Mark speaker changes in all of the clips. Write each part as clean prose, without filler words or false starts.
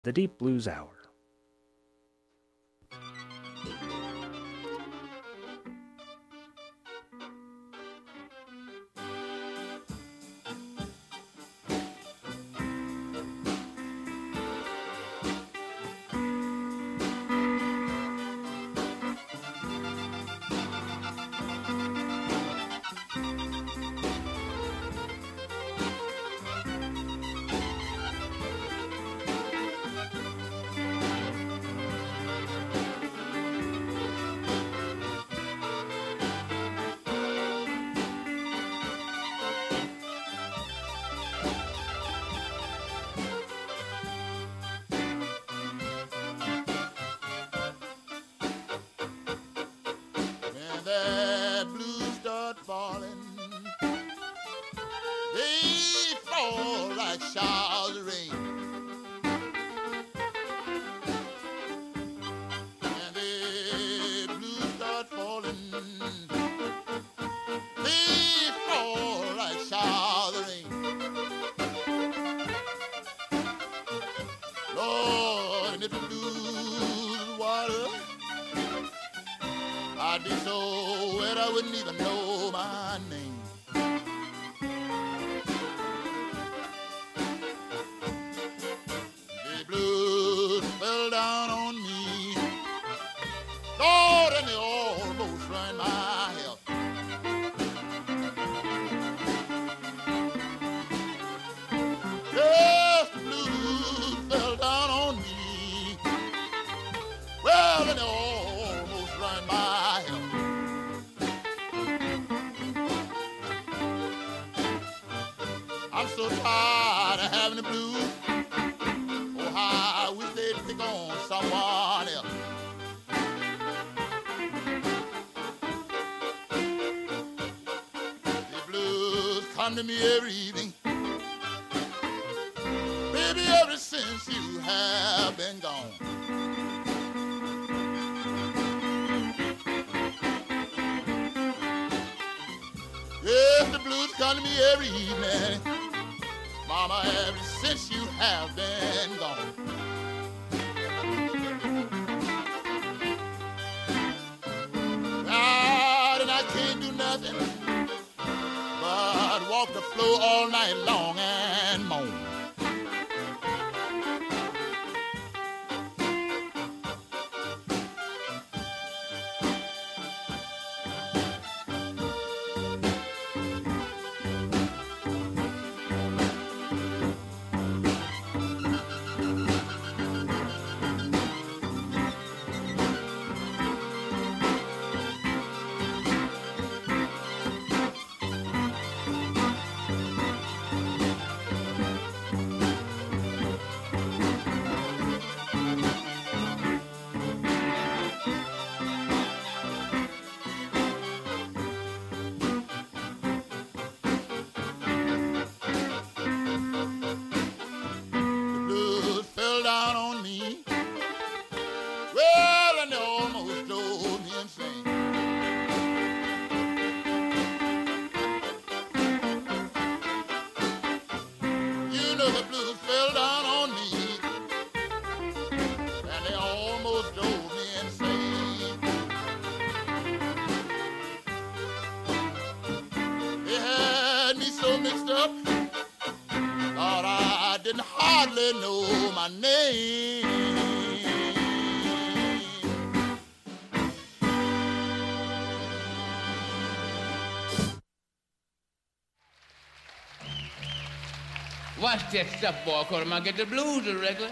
Speaker 1: The Deep Blues Hour.
Speaker 2: I'd be so wet I wouldn't even know my name. The blues fell down on me, Lord, and they almost ruined my health. Yes, the blues fell down on me, well, and they almost ruined my health. I'm so tired of having the blues. Oh, how I wish they'd pick on someone else. The blues come to me every evening, baby, ever since you have been gone. Yes, the blues come to me every evening, Mama, ever since you have been gone. God, and I can't do nothing but walk the floor all night long and moan. Down on me, well, and they almost drove me insane. You know the blues fell down on me, and they almost drove me insane. They had me so mixed up, thought I didn't hardly know my name.
Speaker 3: Watch that stuff, boy, cause I might get the blues regular.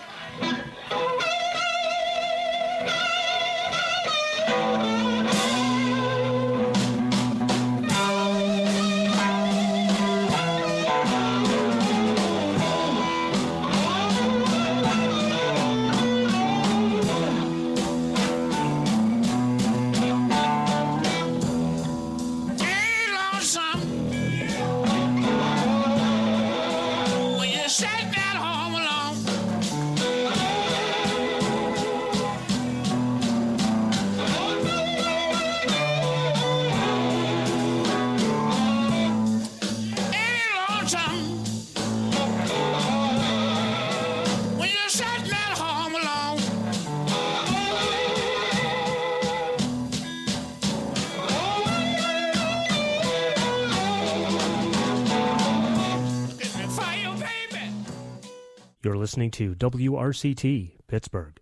Speaker 1: You're listening to WRCT, Pittsburgh.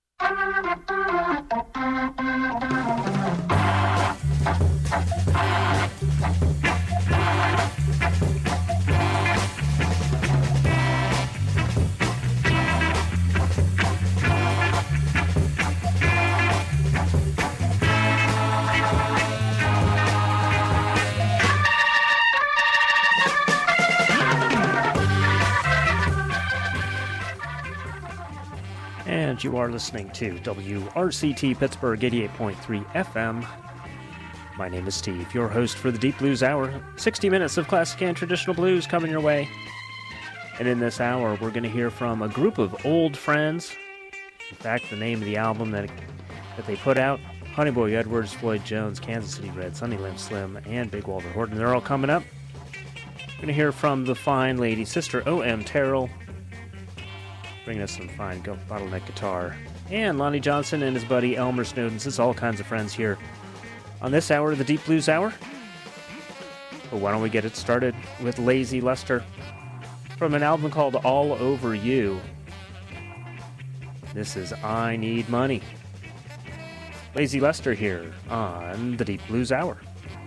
Speaker 1: And you are listening to WRCT Pittsburgh 88.3 FM. My name is Steve, your host for the Deep Blues Hour. 60 minutes of classic and traditional blues coming your way. And in this hour, we're going to hear from a group of old friends. In fact, the name of the album that they put out, Honey Boy Edwards, Floyd Jones, Kansas City Red, Sonny Limb Slim, and Big Walter Horton. They're all coming up. We're going to hear from the fine lady, Sister O.M. Terrell, bringing us some fine bottleneck guitar. And Lonnie Johnson and his buddy Elmer Snowden. This is all kinds of friends here on this hour of the Deep Blues Hour. But why don't we get it started with Lazy Lester from an album called All Over You. This is I Need Money. Lazy Lester here on the Deep Blues Hour.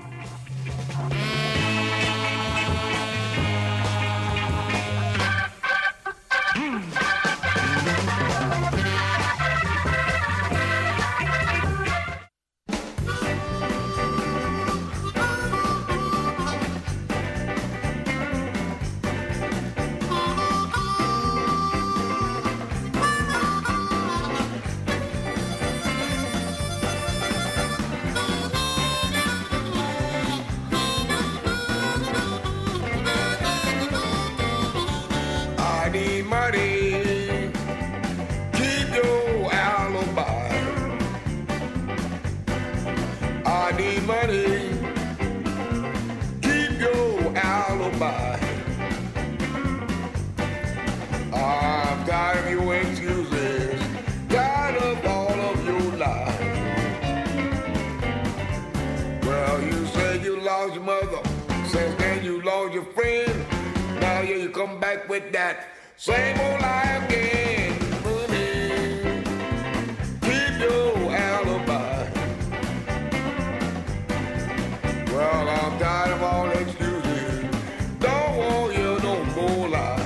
Speaker 4: With that same old lie again. Money, keep your alibi. Well, I'm tired of all excuses. Don't want you no more lies.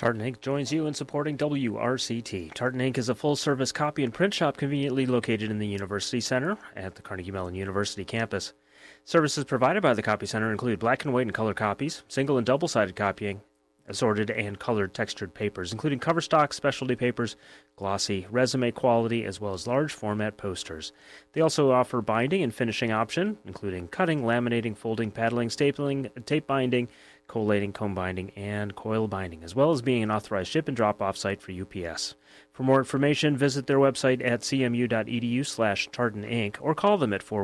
Speaker 1: Tartan Inc. joins you in supporting WRCT. Tartan Inc. is a full-service copy and print shop conveniently located in the University Center at the Carnegie Mellon University campus. Services provided by the Copy Center include black and white and color copies, single and double-sided copying, assorted and colored textured papers, including cover stock, specialty papers, glossy, resume quality, as well as large format posters. They also offer binding and finishing option, including cutting, laminating, folding, paddling, stapling, tape binding, collating, comb binding, and coil binding, as well as being an authorized ship and drop-off site for UPS. For more information, visit their website at cmu.edu/Tartan Inc. or call them at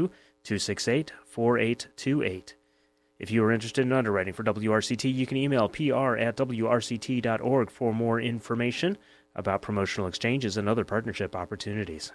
Speaker 1: 412-268-4828. If you are interested in underwriting for WRCT, you can email pr@wrct.org for more information about promotional exchanges and other partnership opportunities.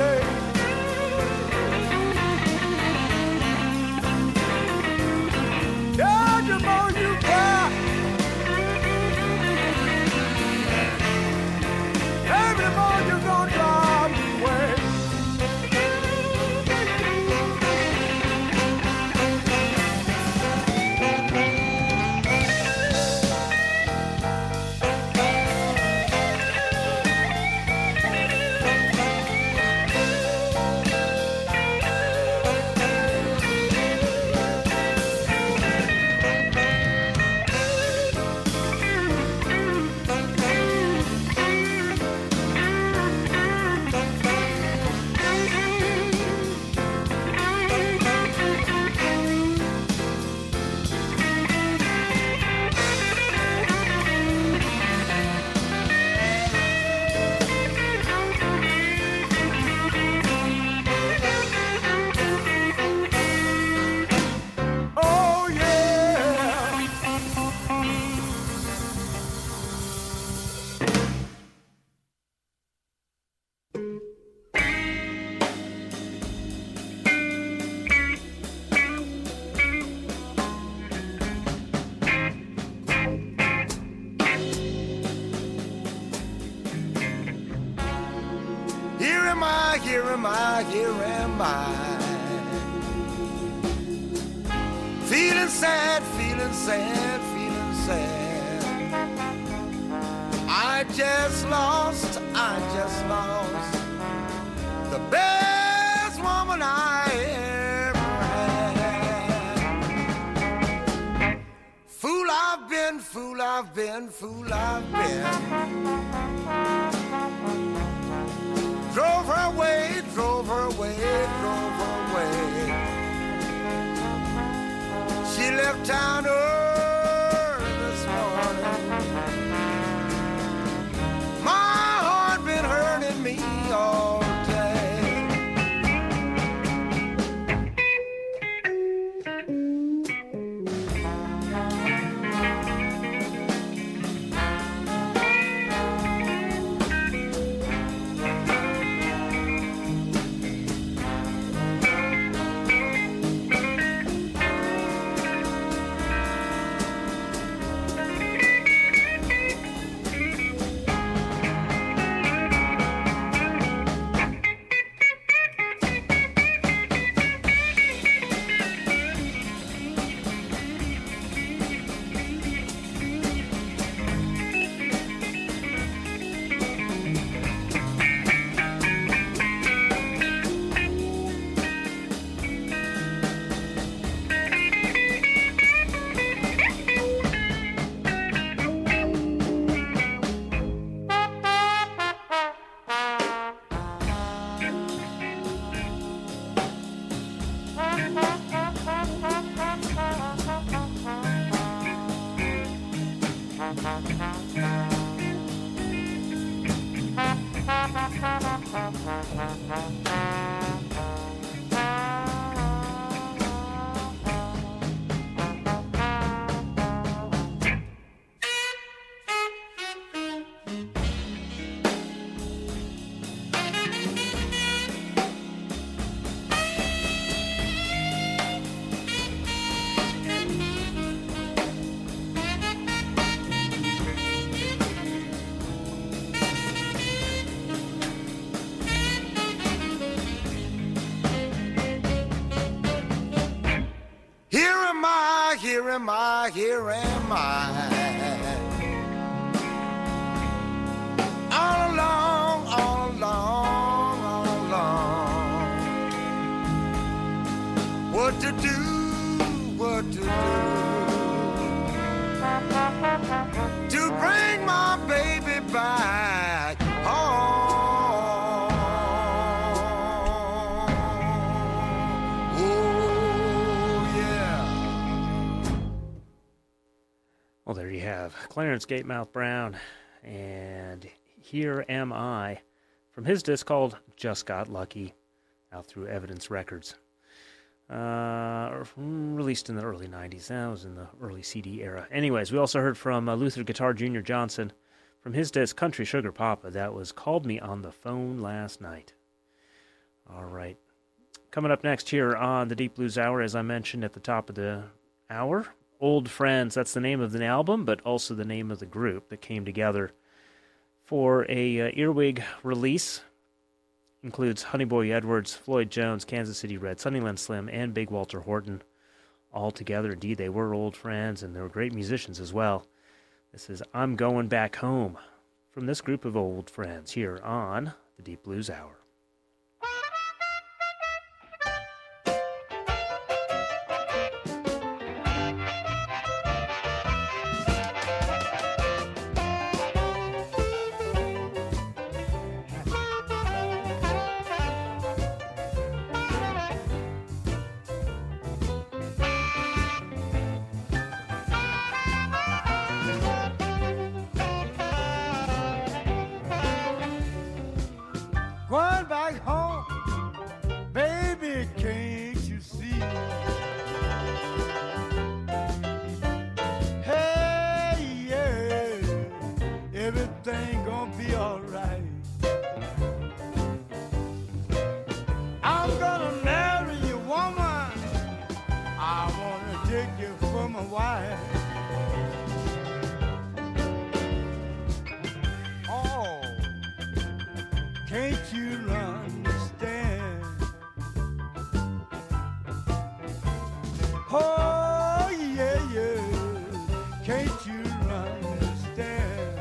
Speaker 5: Georgia boy, you cry. Every morning you gonna drive me away. Oh yeah. Here am I, here am I, here am I. Feeling sad, feeling sad, feeling sad. I just lost the best woman I ever had. Fool I've been, fool I've been, fool I've been. Drove her away, drove her away, drove her away. She left town early this morning. My heart been hurting me all day. Here am I, here am I. All along, all along, all along. What to do, what to do to bring my baby back home.
Speaker 1: Well, there you have Clarence Gatemouth Brown and Here Am I from his disc called Just Got Lucky, out through Evidence Records. Released in the early 90s. That was in the early CD era. Anyways, we also heard from Luther Guitar Jr. Johnson from his disc Country Sugar Papa. That was Called Me on the Phone Last Night. Coming up next here on the Deep Blues Hour, as I mentioned at the top of the hour, Old Friends. That's the name of the album, but also the name of the group that came together for a earwig release. Includes Honeyboy Edwards, Floyd Jones, Kansas City Red, Sunnyland Slim, and Big Walter Horton all together. Indeed, they were old friends, and they were great musicians as well. This is I'm Going Back Home from this group of old friends here on the Deep Blues Hour.
Speaker 5: Going back home, baby, can't you see? Hey, yeah, everything gonna be alright. I'm gonna marry you, woman. I wanna take you for my wife. Can't you understand? Oh, yeah, yeah. Can't you understand?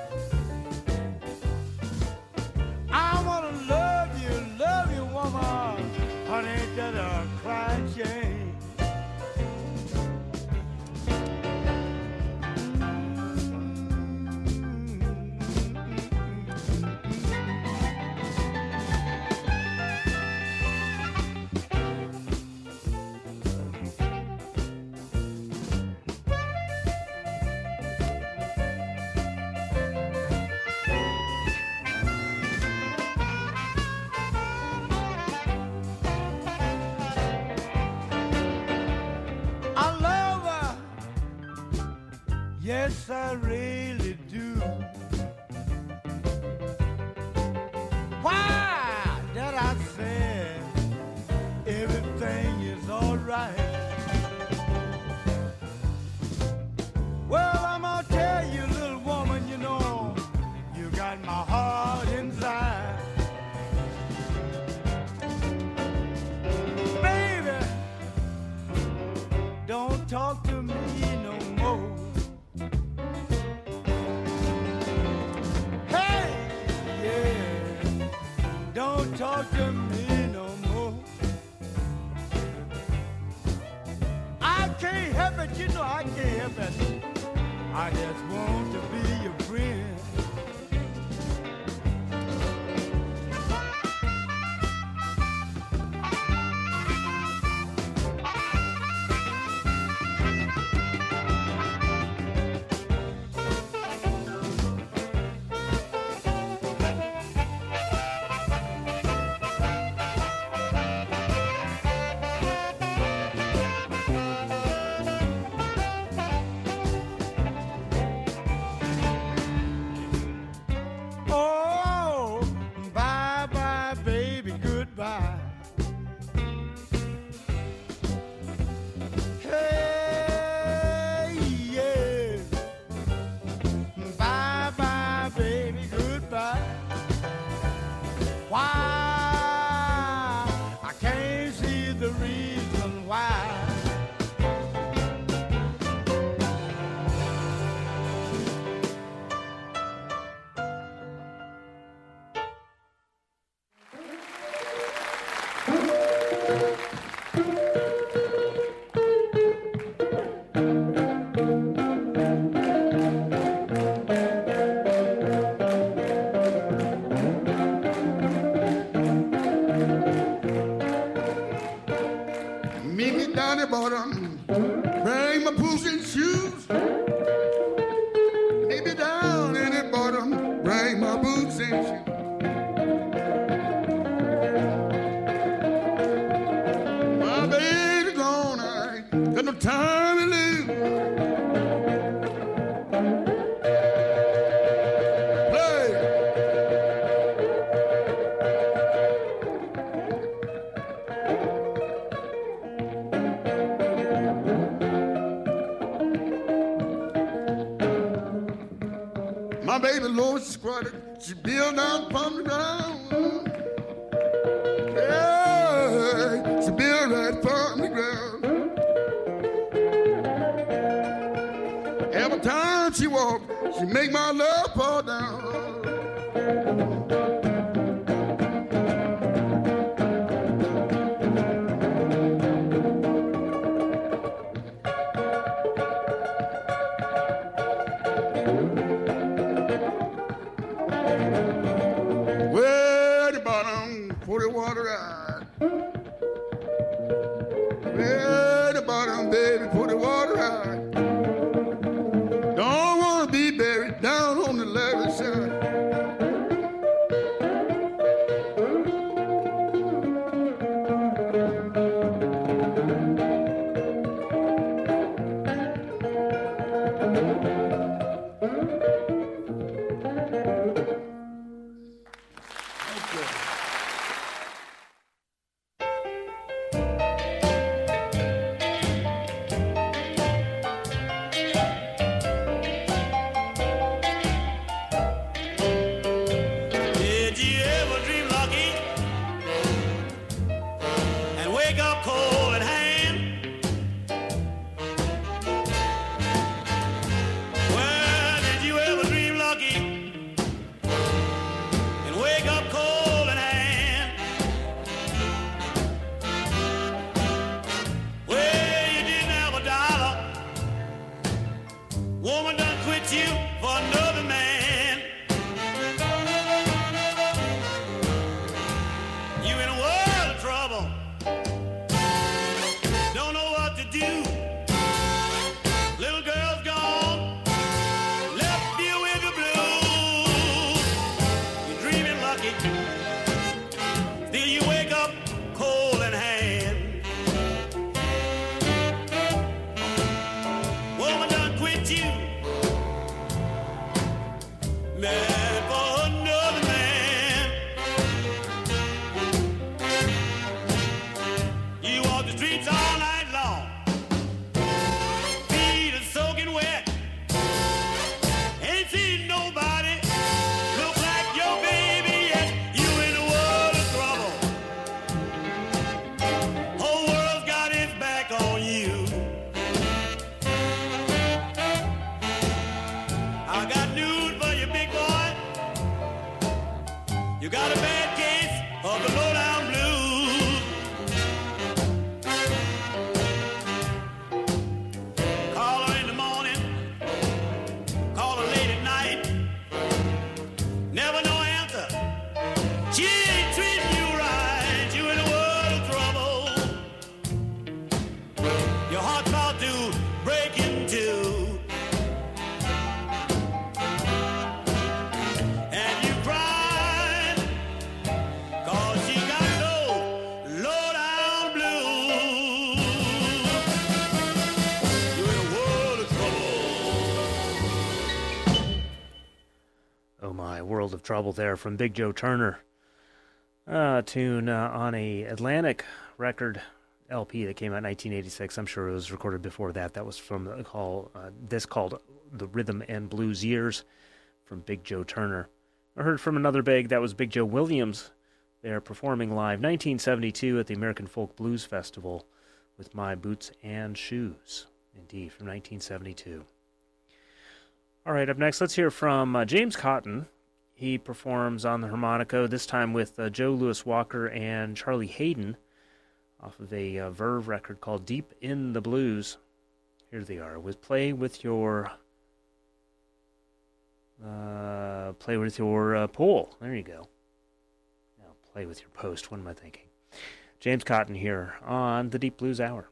Speaker 5: I wanna love you, woman. Honey, just a crying shame. Yes, I really do. Why that I said everything is alright? Well, I'm gonna tell you, little woman, you know, you got my heart inside. Baby, don't talk to me no more. Don't talk to me no more. I can't help it, you know I can't help it. I just want to be your friend.
Speaker 2: baby low, she squatted. She built down from the ground. Yeah, she built right from the ground. Every time she walk, she make my love fall down. Where the bottom for the water ride. Where the bottom, baby, for the water ride. Don't wanna be buried down on the levee side.
Speaker 5: Did you ever dream lucky and wake up cold in hand? Well, did you ever dream lucky and wake up cold in hand? Well, you didn't have a dollar. Woman done quit you for another man. You in a world of trouble. Don't know what to do. Little girl's gone. Left you with the blues. You're dreaming lucky. Still you wake up cold in hand. Woman done quit you. Man for another man. You walk the streets all night long. Feet are soaking wet. Ain't seen nobody look like your baby yet. You in a world of trouble. Whole world's got its back on you. I got news for you, big boy. You got a bad case of the low-down blues. Call her in the morning, call her late at night. Never no answer. She ain't treating you right. You in a world of trouble. Your heart's about to break in two. And you cried, 'cause she got low-down blues. You're in a world of trouble.
Speaker 1: Oh my, World of Trouble there from Big Joe Turner. Tune on a Atlantic record LP that came out in 1986. I'm sure it was recorded before that. That was from this called The Rhythm and Blues Years from Big Joe Turner. I heard from another big, that was Big Joe Williams. They're performing live 1972 at the American Folk Blues Festival with My Boots and Shoes. Indeed, from 1972. All right, up next, let's hear from James Cotton. He performs on the harmonica, this time with Joe Louis Walker and Charlie Hayden, off of a Verve record called Deep in the Blues. Here they are with Play With Your Pole. There you go. Now, Play With Your Post. What am I thinking? James Cotton here on the Deep Blues Hour.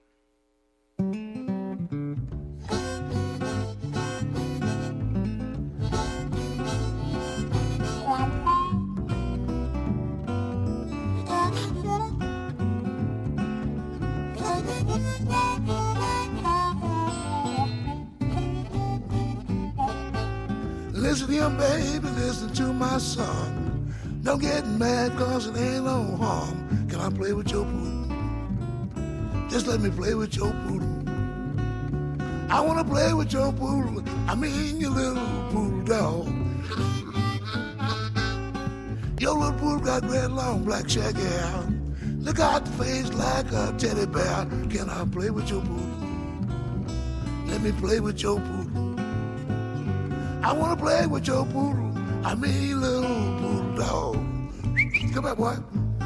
Speaker 2: Listen here, baby, listen to my song. Don't get mad, cause it ain't no harm. Can I play with your poodle? Just let me play with your poodle. I wanna play with your poodle. I mean your little poodle dog. Your little poodle got red, long, black, shaggy hair. Look out the face like a teddy bear. Can I play with your poodle? Let me play with your poodle. I wanna play with your poodle. I mean, little poodle dog. Come back, boy.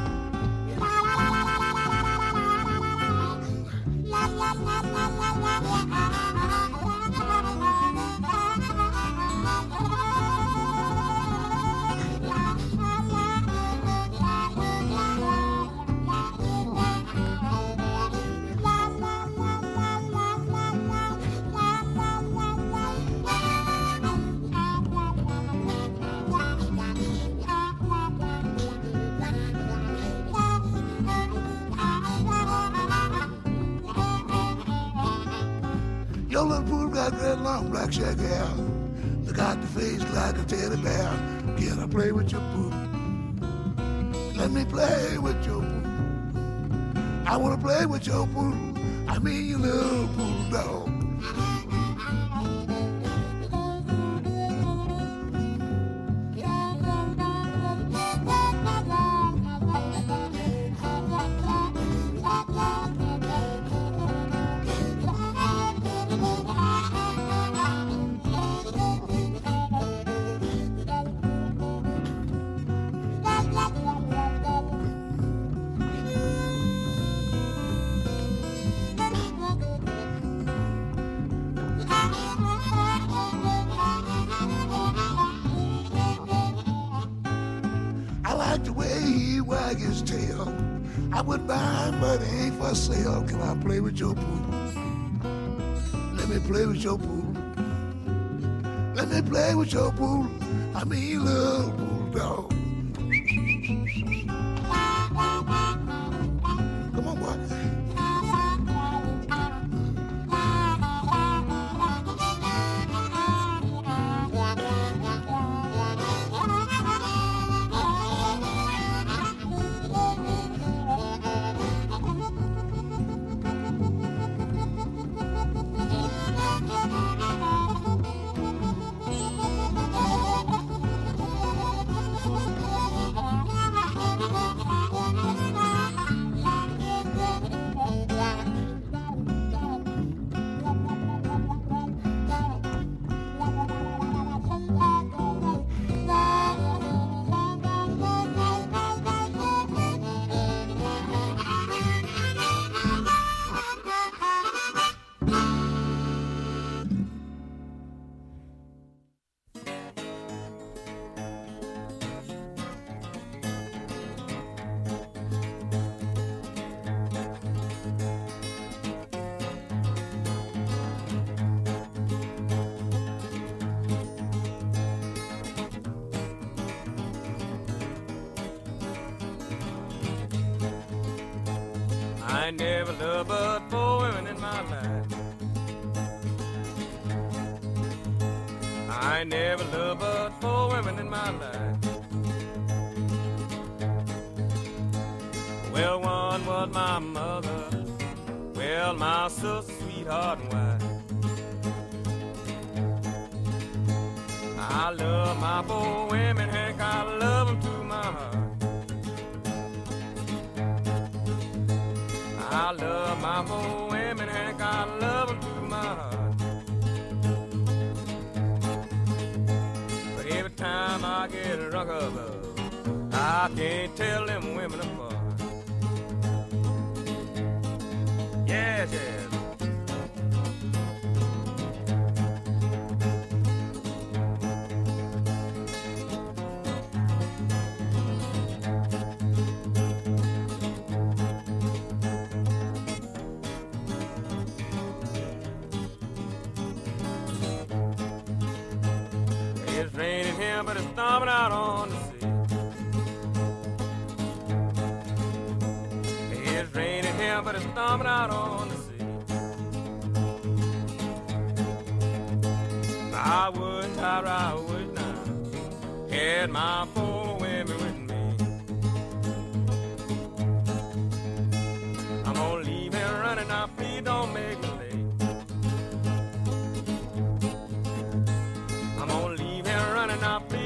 Speaker 2: Your little poodle got red, long, black, shaggy hair. Look out the face like a teddy bear. Can I play with your poodle? Let me play with your poodle. I wanna play with your poodle. I mean your little poodle dog. His tail. I would buy him, but he ain't for sale. Can I play with your poodle? Let me play with your poodle. Let me play with your poodle. I mean, little poodle dog. Come on, boy.
Speaker 6: I never loved but 4 women in my life. I never loved but 4 women in my life. Well, one was my mother, well, my sister, sweetheart and wife. I love my 4 women, Hank, I love them to my heart. I love my 4 women, Hank, I love them to my heart. But every time I get drunk of love, I can't tell them women apart. Yes, yes. It's raining here, but it's storming out on the sea. It's raining here, but it's storming out on the sea. I would, I would not, had my 4 women with me. I'm gonna leave here running now, please don't make me late. I'm gonna leave here running now, please.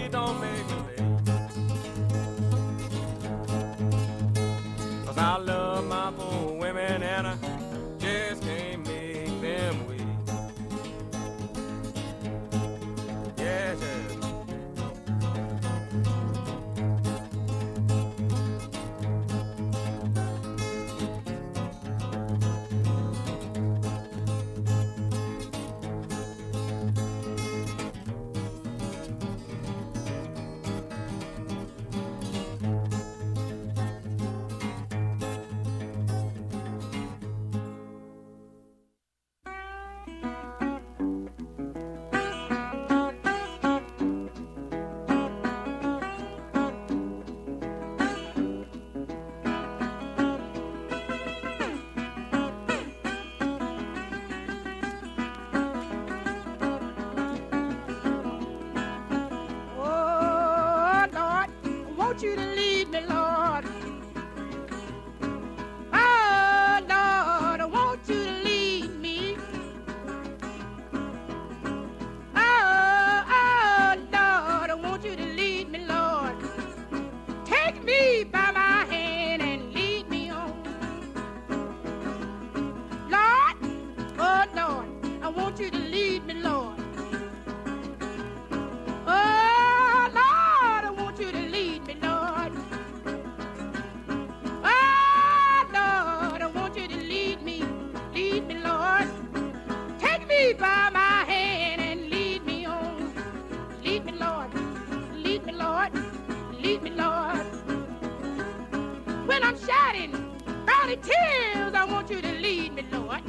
Speaker 7: frowny tears, I want you to lead me, Lord.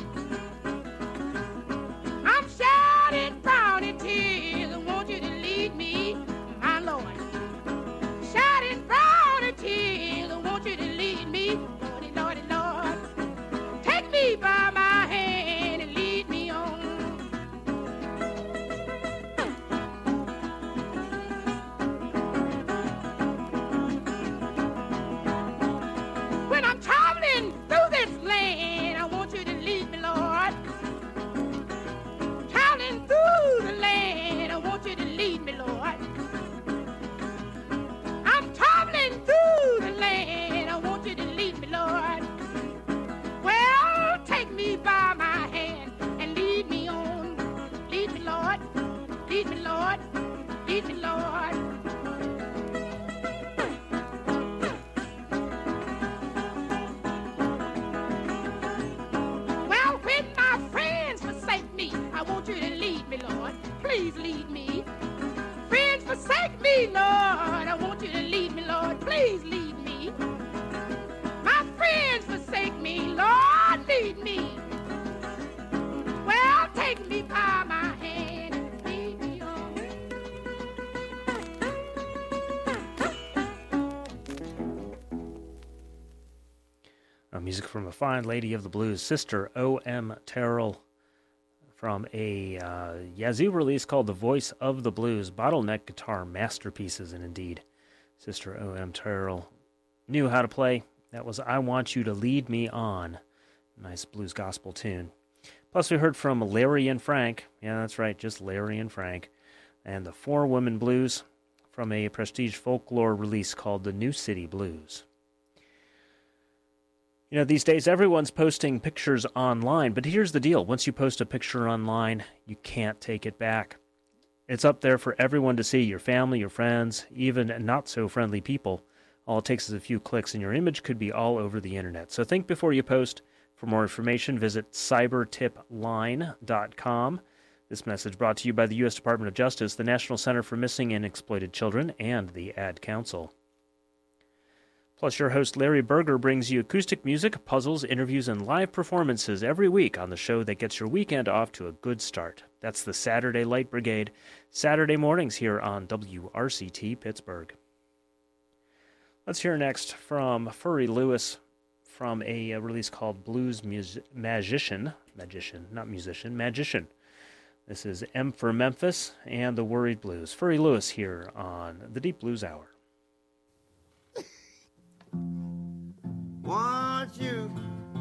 Speaker 7: I'm shedding frowny tears, I want you to lead me, my Lord. Shedding frowny tears, I want you to lead me, Lordy, Lordy, Lord. Take me by my hand and lead me on. When I'm traveling through this land, I want you to lead me, Lord. Traveling through the land, I want you to lead me, Lord. I'm traveling through the land, I want you to lead me, Lord. Well, take me by my hand and lead me on. Lead me, Lord. Lead me, Lord. Lead me, Lord. Well, when my friends forsake me, I want you to lead me, Lord. Please lead me. Friends forsake me, Lord. I want you to lead me, Lord. Please lead me. My friends forsake me, Lord, lead me. Well, take me by my hand and lead me on.
Speaker 1: Music from a fine lady of the blues, Sister O.M. Terrell, from a Yazoo release called The Voice of the Blues, Bottleneck Guitar Masterpieces, and indeed, Sister O.M. Terrell knew how to play. That was I Want You to Lead Me On. Nice blues gospel tune. Plus, we heard from Larry and Frank. Yeah, that's right, just Larry and Frank. And the Four Women Blues from a Prestige Folklore release called The New City Blues. You know, these days everyone's posting pictures online, but here's the deal. Once you post a picture online, you can't take it back. It's up there for everyone to see, your family, your friends, even not-so-friendly people. All it takes is a few clicks and your image could be all over the internet. So think before you post. For more information, visit cybertipline.com. This message brought to you by the U.S. Department of Justice, the National Center for Missing and Exploited Children, and the Ad Council. Plus, your host Larry Berger brings you acoustic music, puzzles, interviews, and live performances every week on the show that gets your weekend off to a good start. That's the Saturday Light Brigade, Saturday mornings here on WRCT Pittsburgh. Let's hear next from Furry Lewis from a release called Blues Magician. This is M for Memphis and the Worried Blues. Furry Lewis here on the Deep Blues Hour.
Speaker 8: Want you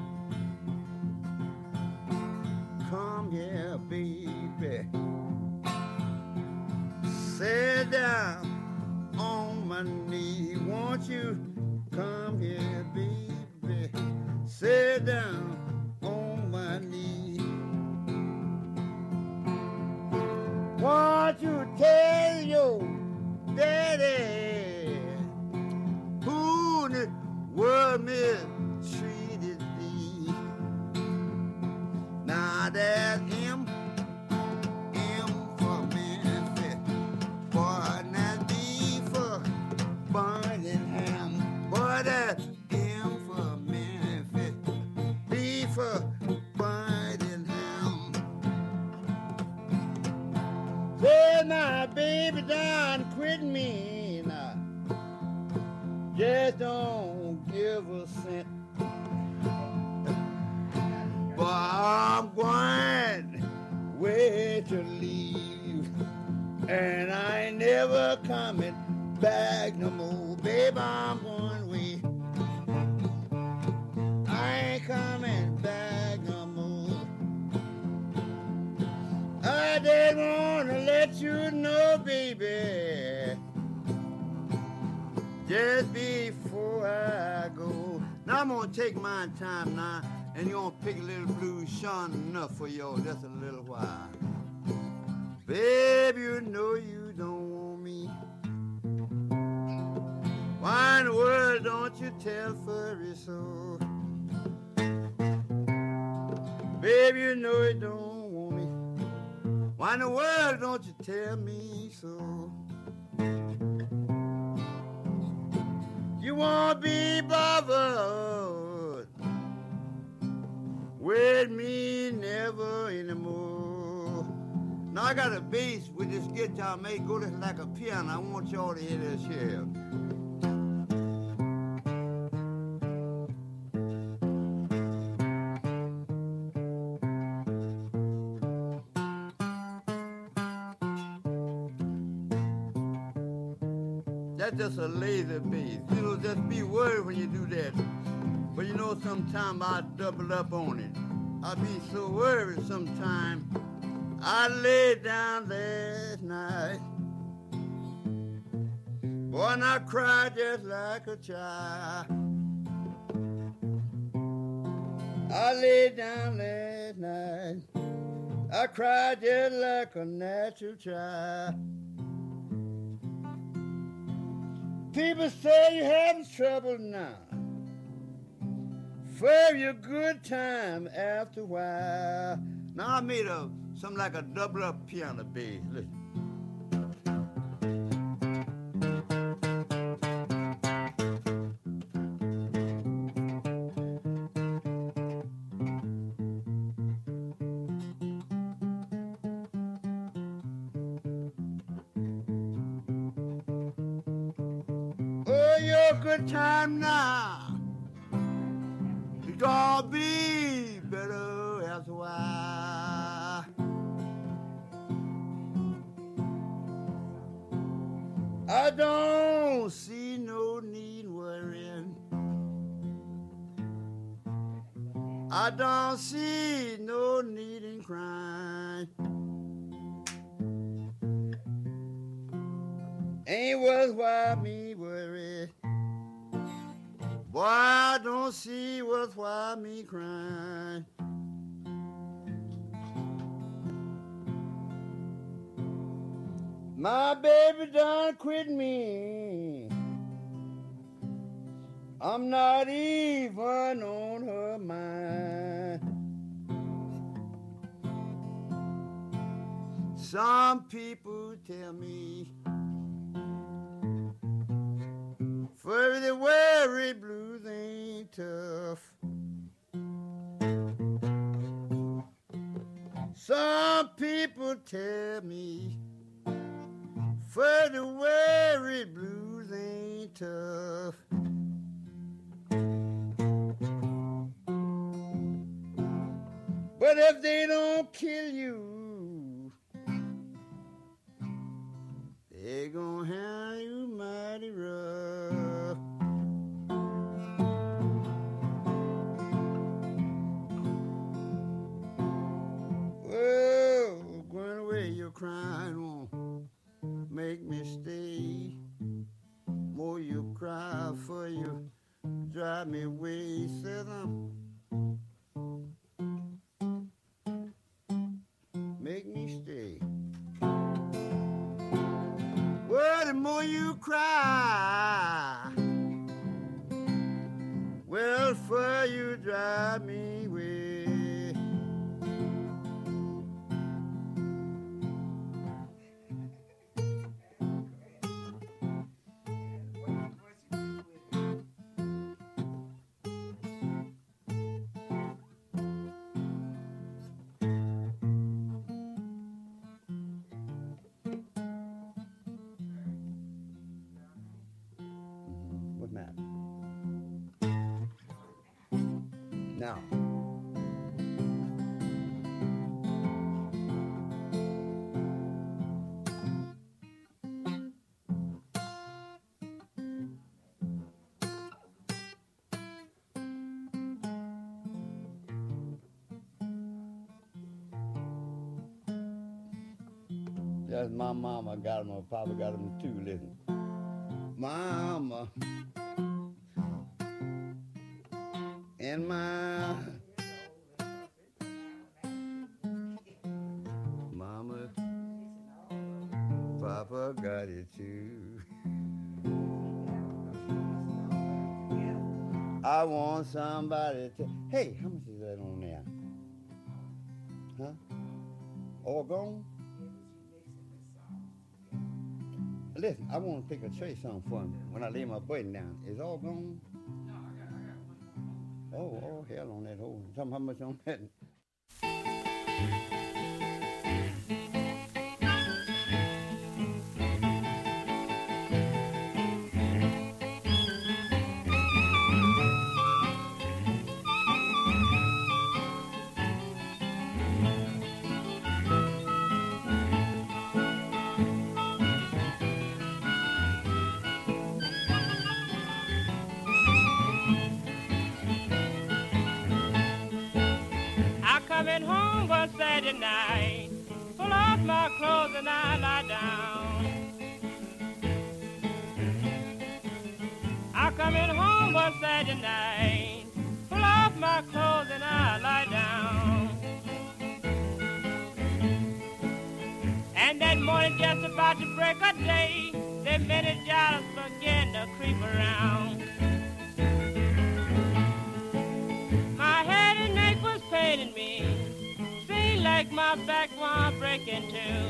Speaker 8: come here, baby? Sit down on my knee. Want you come here, baby? Sit down on my knee. Want you tell your daddy who the world mistreated thee? Now that M for Memphis, boy, that B for Birmingham, boy, that M for Memphis, B for Birmingham. Say my baby done quit me now. Just don't give a cent. But I'm going way to leave, and I ain't never coming back no more. Baby, I'm going away. I ain't coming back no more. I just want to let you know, baby, just before I go. Now I'm gonna take my time now, and you're gonna pick a little blues Sean enough for y'all just a little while. Babe, you know you don't want me. Why in the world don't you tell Furry so? Babe, you know you don't want me. Why in the world don't you tell me so? You won't be bothered hurt me never anymore. Now I got a bass with this guitar made go just like a piano. I want y'all to hear this here. That's just a lazy bass. You know, just be worried when you do that. But you know, sometimes I double up on it. I be so worried sometimes. I lay down last night. Boy, and I cried just like a child. I lay down last night. I cried just like a natural child. People say you're having trouble now. For your good time after a while. Now I made something like a double up piano bass. Listen. Oh, your good time now. It's gonna be better after a while. I don't see no need worrying. I don't see no need in crying. Ain't worthwhile me worry. Boy, I don't see worthwhile me crying. My baby done quit me. I'm not even on her mind. Some people tell me for the worry blues ain't tough. Some people tell me for the worry blues ain't tough. But if they don't kill you, they gon' have you mighty rough. Whoa, going away, you're crying won't make me stay. More you cry for you drive me away, said make me stay. Well, the more you cry, well, for you drive me away. What matter? Now. That's my mama got him, my papa got him too, listen. Mama and my mama, papa got it too. I want somebody to, hey, how much is that on there? Huh? All gone? Listen, I want to pick a tray song for him when I lay my button down. Is all gone? Oh, hell on that hole. Tell me how much on that.
Speaker 6: coming home one Saturday night, pull off my clothes and I lie down. I'm coming home one Saturday night, pull off my clothes and I lie down. And that morning just about to break a day, the meningitis began to creep around. My head and neck was paining me, seemed like my back was breaking too.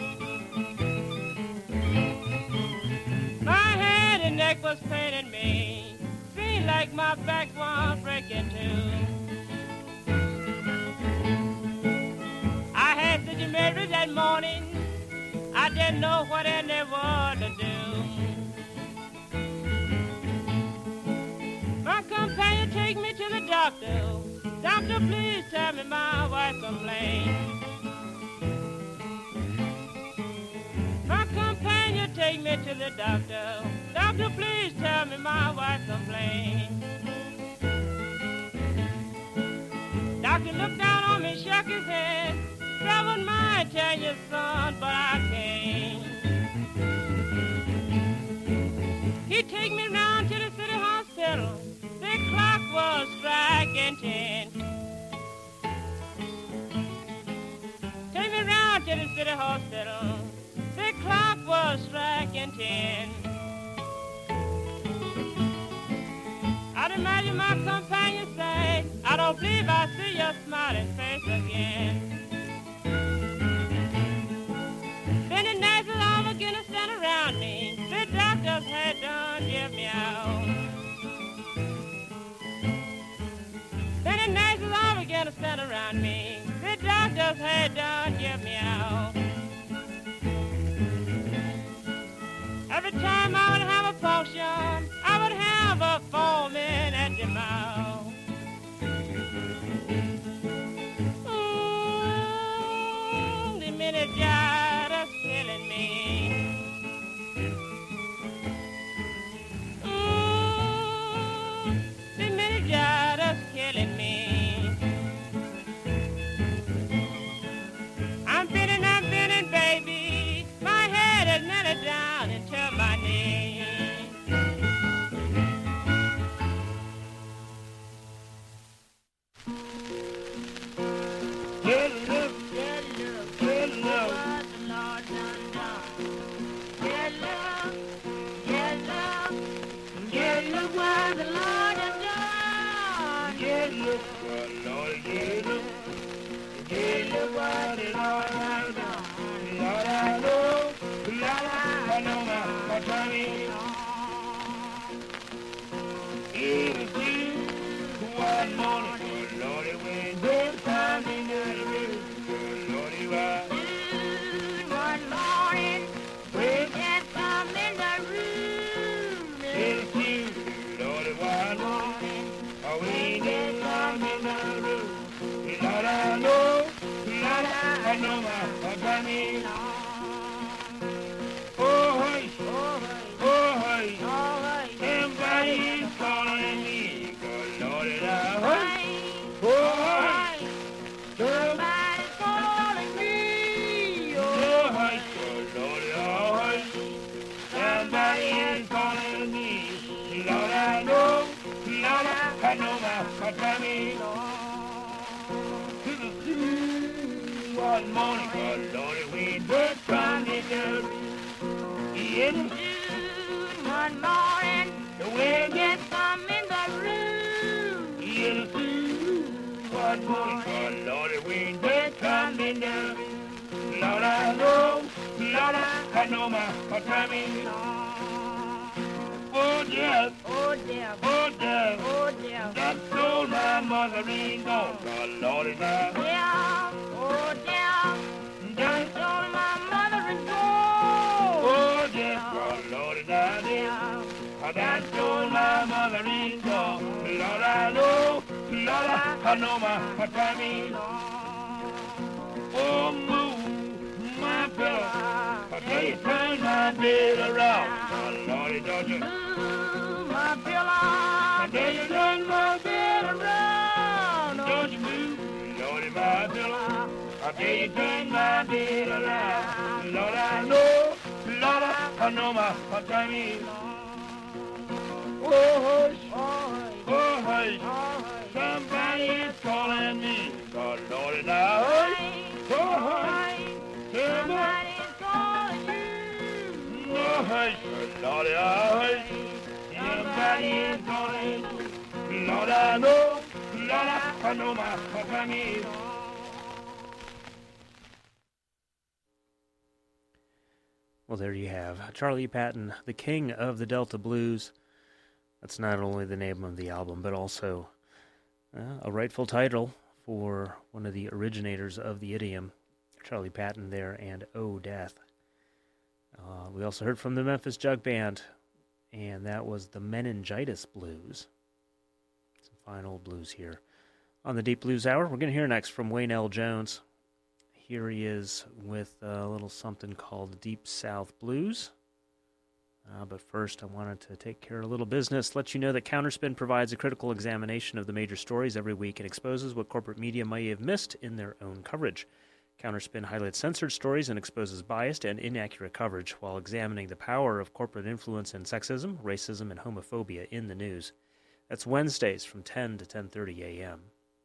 Speaker 6: My head and neck was paining me, seemed like my back was breaking too. I had such a memory that morning, I didn't know what any was to do. My companion take me to the doctor. Doctor, please tell me my wife complains. My companion take me to the doctor. Doctor, please tell me my wife complains. Doctor looked down on me, shook his head. I wouldn't mind telling you, son, but I can't. He take me round to the city hospital. The clock was striking 10. Take me round to the city hospital. The clock was striking 10. I'd imagine my companion say, I don't believe I see your smiling face again. Then the nurses all began to stand around me. The doctors had done give me out. Then the nurses all began to stand around me. The doctors had done give me out. Every time I would have a function, I would have a foaming at the mouth. The meningitis killing me. The meningitis killing me. I'm bending, baby. My head is nearly down into my knees.
Speaker 8: Get look, get look.
Speaker 7: What the Lord done done. Get look what the Lord done done.
Speaker 8: Get look, Lord, get look. Get look what the Lord has done. Lord, I know, I know my tummy. Even you, one morning, Lord, it went good time in the river. Lord, it was.
Speaker 7: One morning, we get some in the room.
Speaker 8: It's you, Lord, it was. Oh, we get some in the room. Lord, I know, I know my tummy. Oh, hey, everybody's calling me. Good Lord, it I oh, hey,
Speaker 7: Somebody's calling me.
Speaker 8: oh, hey, good Lord, it hey, somebody is calling me. Lord, I know my tummy. One morning, good Lord, we were trying to do.
Speaker 7: One morning,
Speaker 8: We
Speaker 7: get some in the room.
Speaker 8: One morning, good Lord, we were trying to do. Lord, I know my tummy. Oh, dear,
Speaker 7: Oh dear,
Speaker 8: oh, dear,
Speaker 7: oh dear.
Speaker 8: that soul my mother ain't gone. Good Lord, is now.
Speaker 7: Yeah, oh dear.
Speaker 8: That
Speaker 7: Told my mother and go.
Speaker 8: oh, dear, good Lord, is now.
Speaker 7: Yeah.
Speaker 8: That soul my mother ain't gone. Lord, I know my tummy. Oh, move my pillow. I tell you, turn my bed around. Oh, Lordy, don't you?
Speaker 7: My pillow.
Speaker 8: I tell you, turn my bed around. Don't you move, Lordy, my
Speaker 5: tell you turn my bed around. Lord, I know, Lord, I know my time is. Oh, hush, oh, hush, somebody is calling me. God, Lord, now, hush, oh, hush, somebody is calling you. Oh, hush, Lord, hush, somebody is calling me. Lord, I know, Lord, I know my time is.
Speaker 1: Well, there you have Charlie Patton, the king of the Delta Blues. That's not only the name of the album, but also a rightful title for one of the originators of the idiom, Charlie Patton there, and Oh Death. We also heard from the Memphis Jug Band, and that was the Meningitis Blues. Some fine old blues here. On the Deep Blues Hour, we're going to hear next from Wayne L. Jones. Here he is with a little something called Deep South Blues. But first, I wanted to take care of a little business, let you know that Counterspin provides a critical examination of the major stories every week and exposes what corporate media may have missed in their own coverage. Counterspin highlights censored stories and exposes biased and inaccurate coverage while examining the power of corporate influence in sexism, racism, and homophobia in the news. That's Wednesdays from 10 to 10:30 a.m.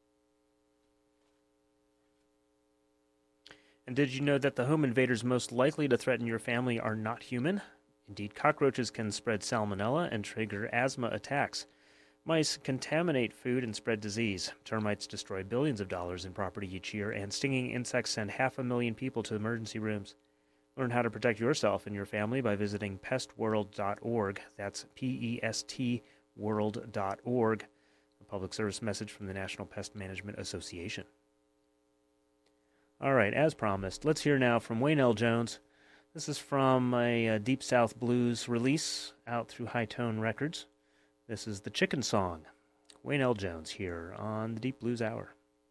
Speaker 1: And did you know that the home invaders most likely to threaten your family are not human? Indeed, cockroaches can spread salmonella and trigger asthma attacks. Mice contaminate food and spread disease. Termites destroy billions of dollars in property each year, and stinging insects send 500,000 people to emergency rooms. Learn how to protect yourself and your family by visiting pestworld.org. That's PEST world.org. A public service message from the National Pest Management Association. All right, as promised, let's hear now from Wayne L. Jones. This is from a Deep South Blues release out through High Tone Records. This is The Chicken Song. Wayne L. Jones here on the Deep Blues Hour.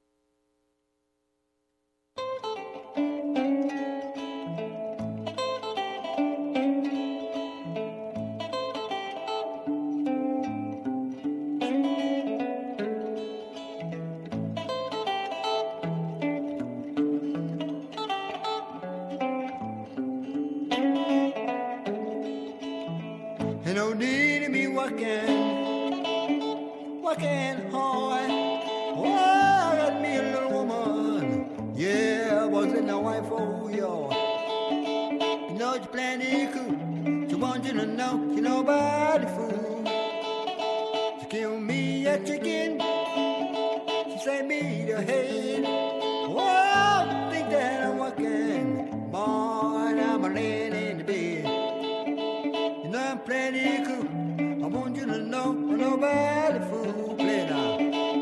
Speaker 8: Working hard. Oh, I got me a little woman. Yeah, I was in the wife for you. You know you plenty cool. She wants you to know you nobody fool. She give me a chicken. She say me the head. Oh, think that I'm working. Boy, I'm a laying in the bed. You know I'm plenty cool. I want you to know nobody fool. Play now.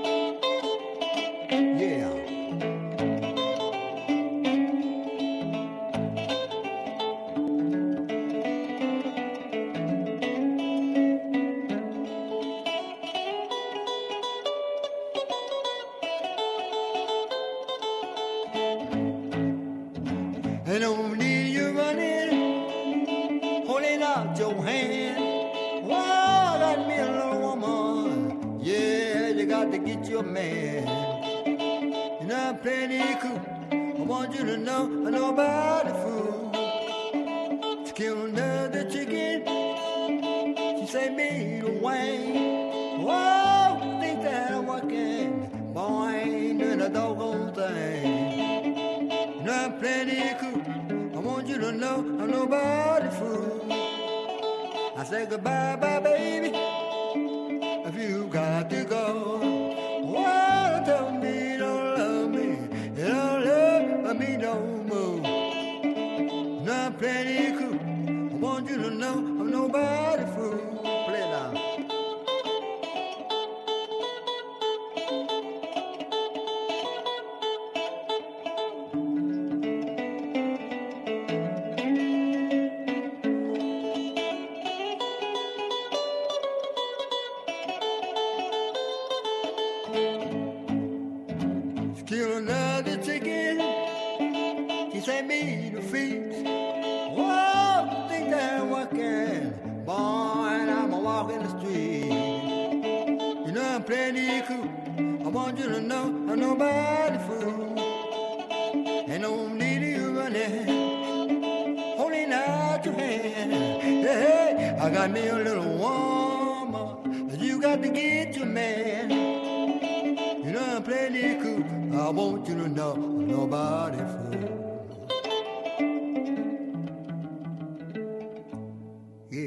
Speaker 8: Yeah. And only you running, holding out your hand. To get your man, and I'm plenty cool. I want you to know I'm nobody fool. She killed another chicken. She say me the Wayne. Whoa, think that I'm working. Boy, ain't doing a doggone thing. And I'm plenty cool. I want you to know I'm nobody fool. I say goodbye, bye, baby. If you got to go. Well, tell me you don't love me, you don't love me no more. And I'm plenty cool. I want you to know I'm nobody fool. Play now. Kill another chicken. She say me the feet. Whoa, think that I'm working. Boy, I'm a walking the street. You know I'm plenty cool. I want you to know I'm nobody fool. no need you running, holding out your hand. Hey, I got me a little woman, but you got to get your man. You know I'm plenty cool. I want you to know nobody fool. Yeah.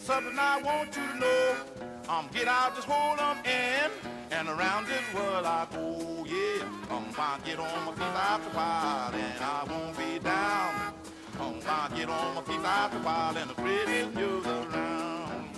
Speaker 5: something I want you to know. Get out, just hold on in, and around this world I go, yeah. I get on my feet after a while, and I won't be down. I get on my feet after a while, and the prettiest news around.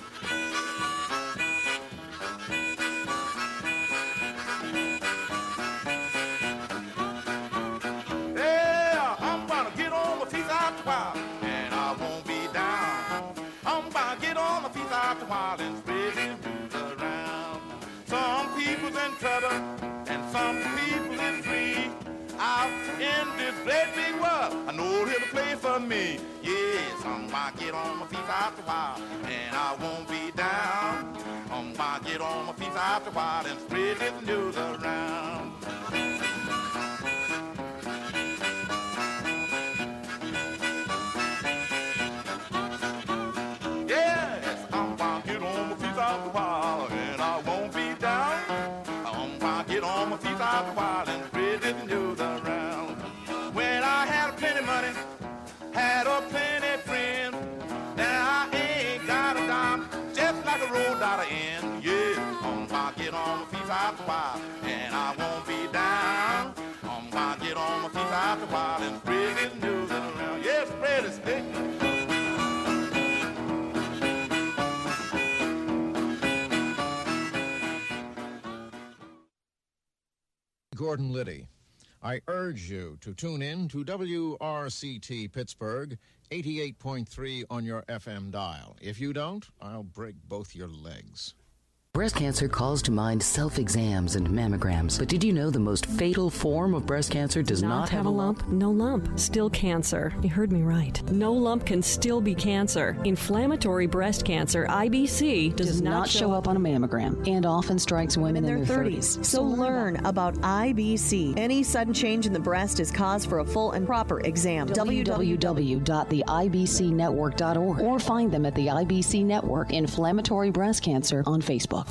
Speaker 5: Yeah, I'm gonna get on my feet after a while, and I won't be down. I'm gonna get on my feet after a while, and spread this news around. Some people's in trouble, and some people is free. Out in this great big world, I know here's a place for me. Yes, I'm gonna get on my feet after a while, and I won't be down. I'm gonna get on my feet after a while and spread this news around. Yes, I'm gonna get on my feet after a while, and I won't be down. I'm gonna get on my feet after a while and spread this news around. When I had plenty money, had a plenty friends, now I ain't got a dime, just like a road out of end. Yeah, I'm gonna get on my feet after a while, and I won't be down. I'm gonna get on my feet after a while and spread this news around. Yeah, spread it, stick.
Speaker 9: Gordon Liddy. I urge you to tune in to WRCT Pittsburgh, 88.3 on your FM dial. If you don't, I'll break both your legs.
Speaker 10: Breast cancer calls to mind self-exams and mammograms. But did you know the most fatal form of breast cancer does not have a lump?
Speaker 11: No lump. Still cancer. You heard me right. No lump can still be cancer. Inflammatory breast cancer, IBC, does not show up on a mammogram
Speaker 10: and often strikes women in their 30s.
Speaker 12: So learn about IBC. Any sudden change in the breast is cause for a full and proper exam.
Speaker 10: www.theibcnetwork.org or find them at the IBC Network Inflammatory Breast Cancer on Facebook.